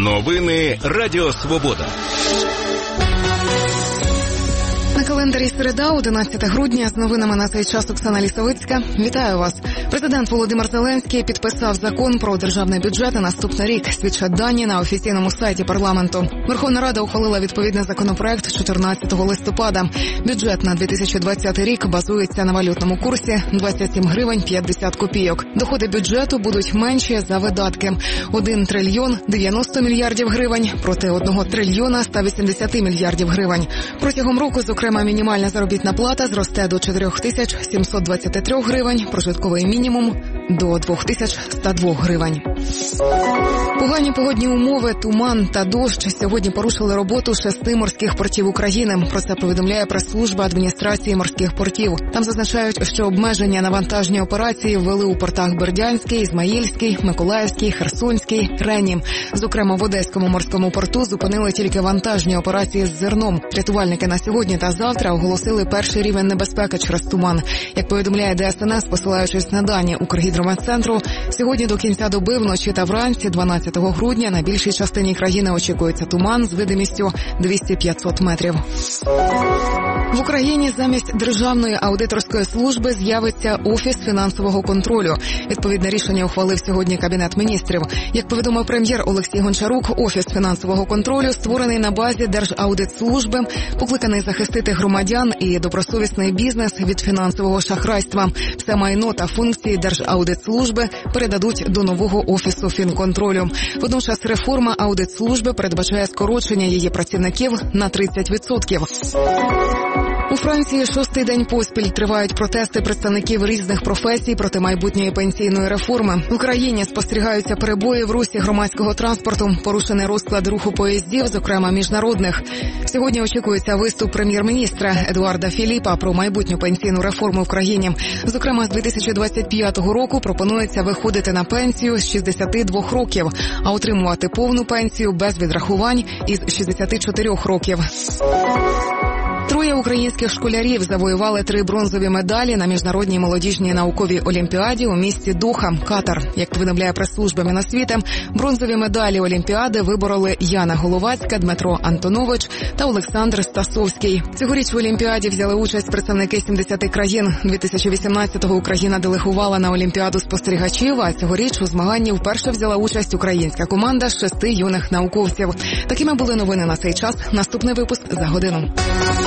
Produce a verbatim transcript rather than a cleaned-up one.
Новини Радіо Свобода. На календарі середа, одинадцяте грудня, з новинами на цей час Оксана Лісовицька. Вітаю вас. Президент Володимир Зеленський підписав закон про державний бюджет на наступний рік, свідчать дані на офіційному сайті парламенту. Верховна Рада ухвалила відповідний законопроект чотирнадцятого листопада. Бюджет на дві тисячі двадцятий рік базується на валютному курсі двадцять сім гривень п'ятдесят копійок. Доходи бюджету будуть менші за видатки – один трильйон дев'яносто мільярдів гривень проти одного трильйона ста вісімдесят мільярдів гривень. Протягом року, зокрема, мінімальна заробітна плата зросте до чотирьох тисяч сімсот двадцяти трьох гривень, прожитковий мінімум – до двох тисяч ста двох гривень. Погані погодні умови, туман та дощ сьогодні порушили роботу шести морських портів України. Про це повідомляє прес-служба адміністрації морських портів. Там зазначають, що обмеження на вантажні операції ввели у портах Бердянський, Ізмаїльський, Миколаївський, Херсонський, Рені. Зокрема, в Одеському морському порту зупинили тільки вантажні операції з зерном. Рятувальники на сьогодні та завтра оголосили перший рівень небезпеки через туман. Як повідомляє Де Ес Ен Ес, посилаючись на дані Укргідрометцентру, сьогодні до кінця доби, вночі та вранці, дванадцятого грудня, на більшій частині країни очікується туман з видимістю двісті - п'ятсот метрів. В Україні замість Державної аудиторської служби з'явиться Офіс фінансового контролю. Відповідне рішення ухвалив сьогодні Кабінет міністрів. Як повідомив прем'єр Олексій Гончарук, Офіс фінансового контролю створений на базі Держаудитслужби, покликаний захистити громадян і добросовісний бізнес від фінансового шахрайства. Все майно та функції Держаудитслужби передадуть до нового Офісу фінконтролю. Водночас реформа аудитслужби передбачає скорочення її працівників на тридцять відсотків. У Франції шостий день поспіль тривають протести представників різних професій проти майбутньої пенсійної реформи. В Україні спостерігаються перебої в русі громадського транспорту, порушений розклад руху поїздів, зокрема міжнародних. Сьогодні очікується виступ прем'єр-міністра Едуарда Філіпа про майбутню пенсійну реформу в країні. Зокрема, з дві тисячі двадцять п'ятого року пропонується виходити на пенсію з шістдесяти двох років, а отримувати повну пенсію без відрахувань із шістдесяти чотирьох років. Троє українських школярів завоювали три бронзові медалі на міжнародній молодіжній науковій олімпіаді у місті Доха, Катар. Як повідомляє прес-служба Міносвіти, бронзові медалі олімпіади вибороли Яна Головацька, Дмитро Антонович та Олександр Стасовський. Цьогоріч в олімпіаді взяли участь представники сімдесяти країн. дві тисячі вісімнадцятого Україна делегувала на олімпіаду спостерігачів, а цьогоріч у змаганні вперше взяла участь українська команда з шести юних науковців. Такими були новини на цей час. Наступний випуск за годину.